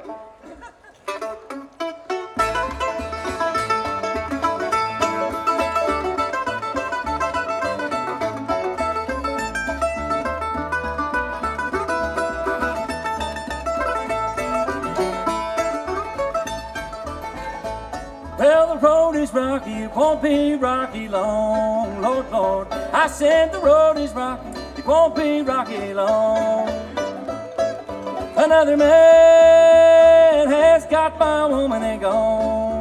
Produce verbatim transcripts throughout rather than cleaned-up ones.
Well, the road is rocky, it won't be rocky long, Lord, Lord. I said the road is rocky, it won't be rocky long. Another man has got my woman and gone.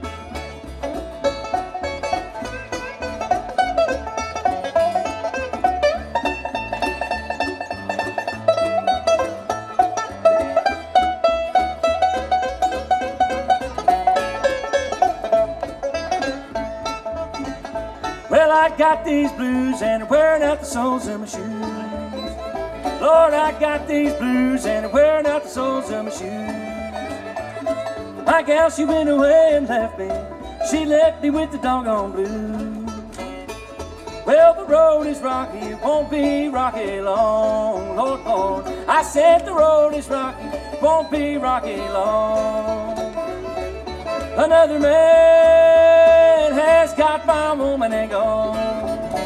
Well, I got these blues and I'm wearing out the soles of my shoes. Lord, I got these blues and I'm wearing out the soles of my shoes. My gal, she went away and left me. She left me with the doggone blues. Well, the road is rocky, it won't be rocky long, Lord, Lord. I said the road is rocky, it won't be rocky long. Another man has got my woman and gone.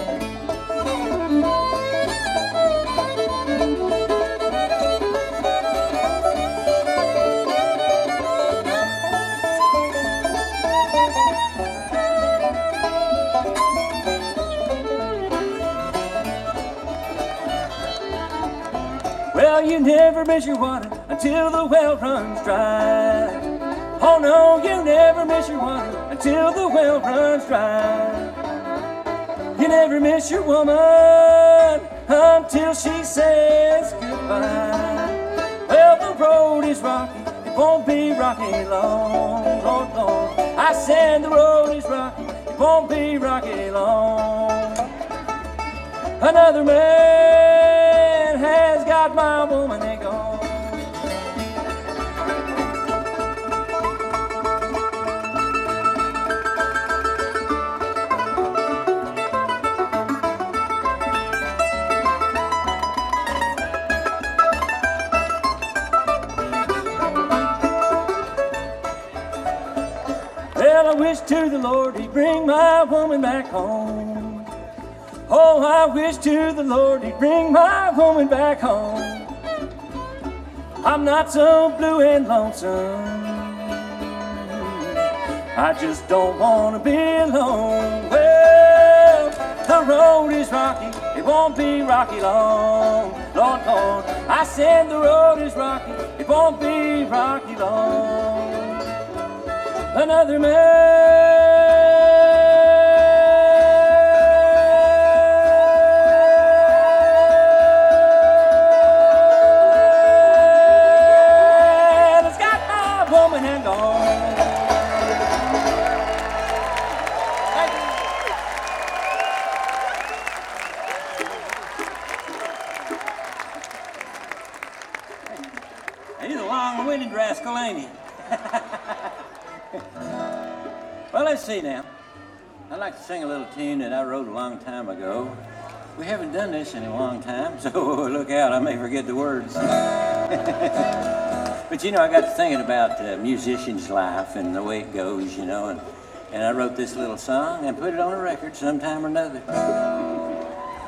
Well, you never miss your water until the well runs dry. Oh no, you never miss your water until the well runs dry. You never miss your woman until she says goodbye. Well, the road is rocky, it won't be rocky long, Lord, Lord. I said the road is rocky, it won't be rocky long. Another man has got my woman and gone. Well, I wish to the Lord he'd bring my woman back home. Oh, I wish to the Lord he'd bring my woman back home. I'm not so blue and lonesome, I just don't want to be alone. Well, the road is rocky, it won't be rocky long, Lord, Lord. I said the road is rocky, it won't be rocky long. Another man has got my woman and gone. Thank you. He's a long-winded rascal, ain't he? Well, let's see now. I'd like to sing a little tune that I wrote a long time ago. We haven't done this in a long time, so look out, I may forget the words. But you know, I got to thinking about uh, musician's life and the way it goes, you know, and, and I wrote this little song and put it on a record sometime or another.